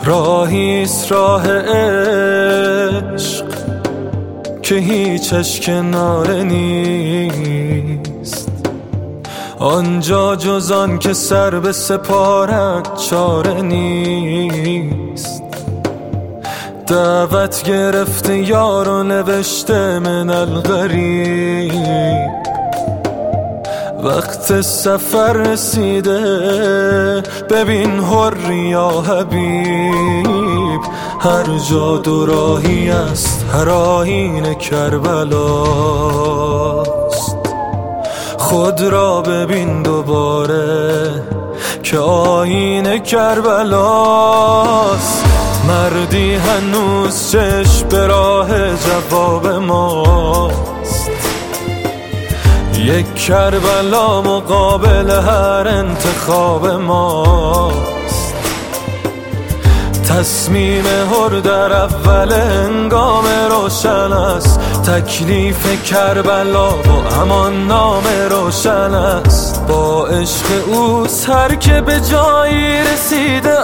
راهیست راه عشق که هیچش کناره نیست، آنجا جز آن که سر به سپارت چاره نیست. دعوت گرفته یار و نوشته من الغریب، وقت سفر رسیده ببین حری یا حبیب. هر جا دو راهی است، هر آیین کربلاست. خود را ببین دوباره که آیین کربلاست. مردی هنوز چشم به راه جواب ماست، یک کربلا مقابل هر انتخاب ماست. تصمیم حر در اول هنگام روشن است، تکلیف کربلا با همان نام روشن است. با عشق اوست هر که به جایی رسیده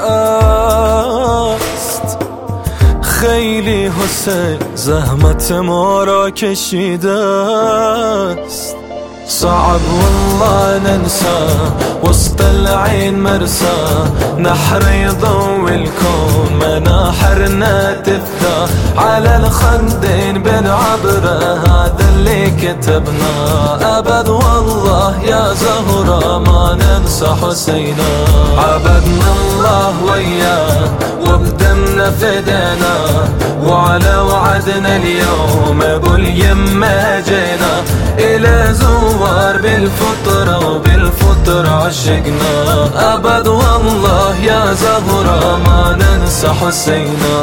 است. خیلی حسین زحمت ما را کشیده است. صعب والله ننسى وسط العين مرسى، نحر يضوي الكون مناحرنا تفتى على الخدين بنعبره. هذا اللي كتبنا أبد والله يا زهرة ما ننسى حسينا. عبدنا الله وياه وبدمنا فدينا، وعلى وعدنا اليوم ابو اليمة جينا. إلى زوار بالفطرة وبالفطرة عشقنا، أبد والله يا زهرة ما ننسى حسينا.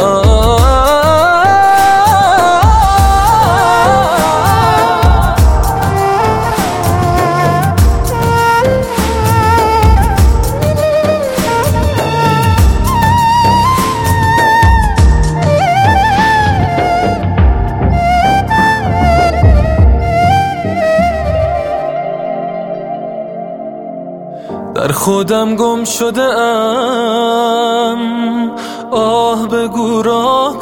در خودم گم شده ام، آه بگو راه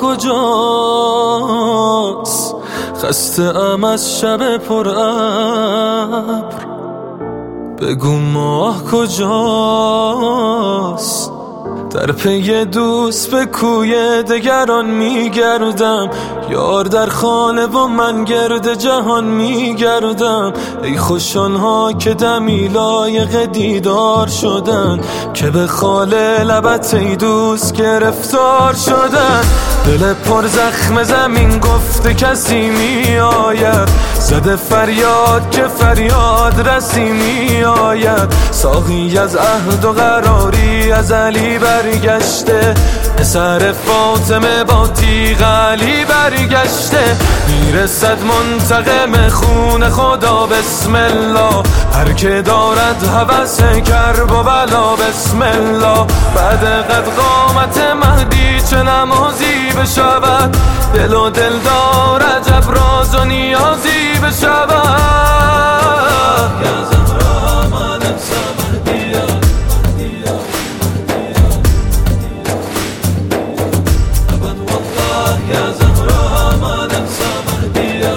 کجاست. خسته ام از شب پر ابر، بگو ماه کجاست. در پی دوست به کوی دگران میگردم، یار در خانه و من گرد جهان میگردم. ای خوش آنها که دمی لایق دیدار شدن، که به خال لبت ای دوست گرفتار شدن. دل پر زخم زمین گفته کسی می آید، زده فریاد که فریاد رسی می آید. ساقی از عهد و قراری از علی برگشته، پسر فاطمه با تیغ علی برگشته. میرسد منتقم خون خدا بسم الله، هر که دارد هوس کرب و بلا بسم الله. بعد قد قامت مهدی چه نمازی بشود، دل و دل دار عجب راز و نیازی بشود. یا زهرا ما ننسى مهدی‌ها، ابد والله یا زهرا ما ننسى مهدی‌ها.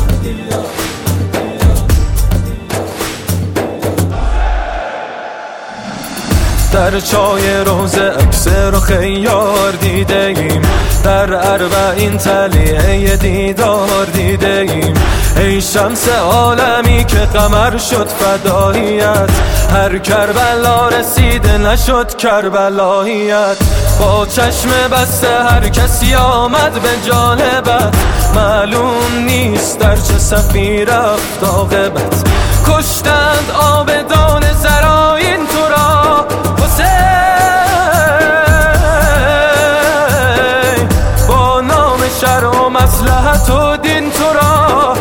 در چای روزه عکس رخ یار دیده ایم، در اربعین تلیه دیدار دیده ایم. ای شمس عالمی که قمر شد فداییت، هر کربلا رسیده نشد کربلاییت. با چشم بسته هر کسی آمد به جانبت، معلوم نیست در چه صفی رفت عاقبت. کشتند آبدان زراین تو را حسین، با نام شرع و مصلحت و دین تو را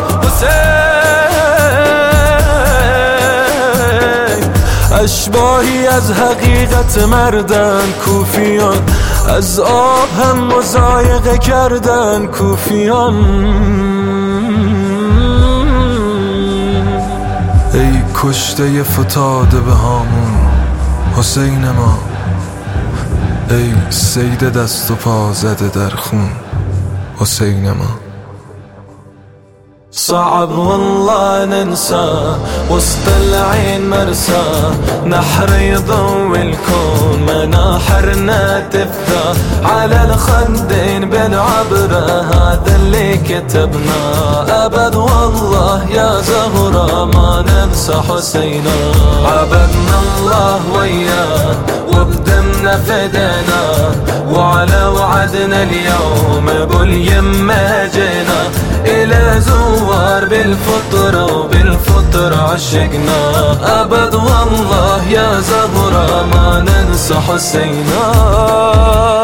حسین. اشباهی از حقیقت مردن کوفیان، از آب هم مضایقه کردن کوفیان. ای کشته فتاده به هامون حسین ما، ای سید دست و پا زده در خون حسین ما. صعب والله ننسى وسط العين مرسى، نحر يضوي الكون مناحرنا تفتح على الخدين بالعبرة، هذا اللي كتبنا أبد والله يا زهرة ما ننسى حسينا. عبدنا الله وياه وبدمنا فدينا، وعلى وعدنا اليوم باليمة جينا، إلى زوار بالفطرة وبالفطرة عشقنا، أبد والله يا زهرة ما ننسى حسينا.